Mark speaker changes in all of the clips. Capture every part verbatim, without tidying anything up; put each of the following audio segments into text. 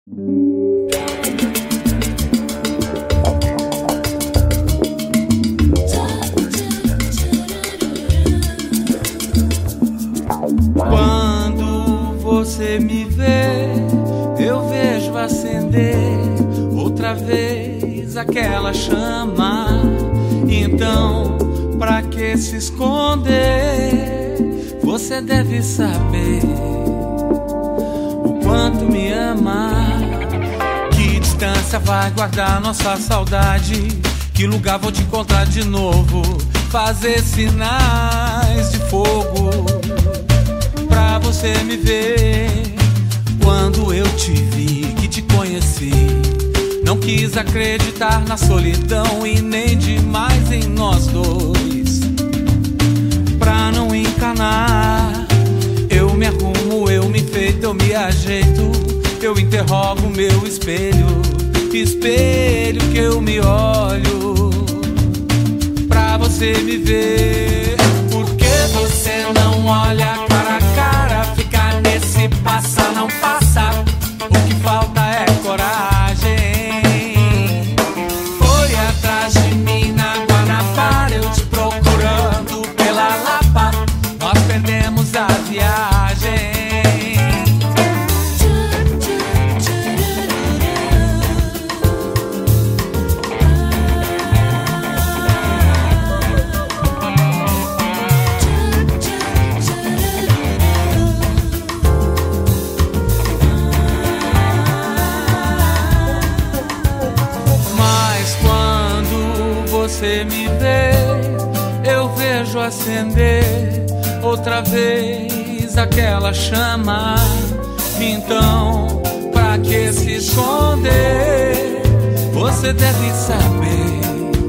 Speaker 1: Quando você me vê, eu vejo acender outra vez aquela chama. Então, pra que se esconder? Você deve saber o quanto me ama. Que distância vai guardar nossa saudade? Que lugar vou te encontrar de novo? Fazer sinais de fogo pra você me ver. Quando eu te vi, que te conheci, não quis acreditar na solidão e nem demais em nós dois. Pra não encanar, eu me arrumo, eu me enfeito, eu me ajeito, eu interrogo meu espelho, espelho que eu me olho pra você me ver. Por que você não olha cara a cara? Ficar nesse passa não passa, o que falta é coragem. Foi atrás de mim na Guanabara, eu te procurando pela Lapa, nós perdemos a viagem. Você me vê, eu vejo acender outra vez aquela chama. Então, pra que se esconder? Você deve saber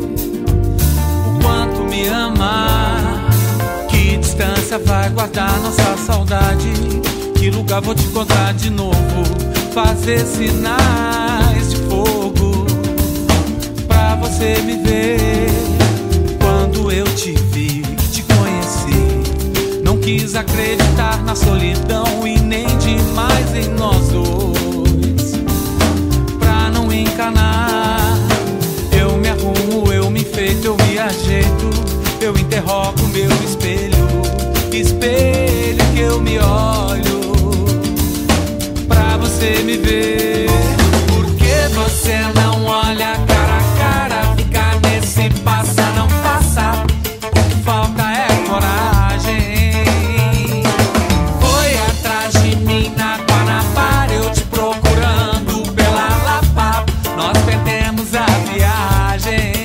Speaker 1: o quanto me ama. Que distância vai guardar nossa saudade? Que lugar vou te encontrar de novo? Fazer sinais de fogo pra você me ver. Quando eu te vi, que te conheci, não quis acreditar na solidão e nem demais em nós dois. Pra não encanar, eu me arrumo, eu me enfeito, eu me ajeito, eu interrogo meu espelho, espelho que eu me olho pra você me ver. Por que você não olha cara a cara? Ficar nesse passa não passa, o que falta é coragem. Foi atrás de mim na Guanabara, eu te procurando pela Lapa, nós perdemos a viagem.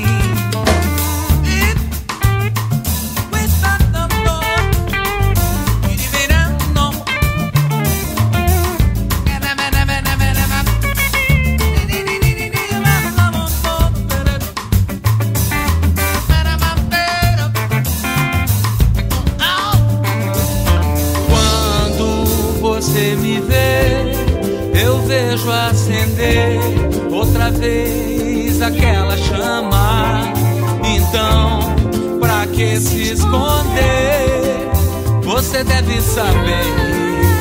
Speaker 1: Você me vê, eu vejo acender outra vez aquela chama. Então, pra que se esconder? Você deve saber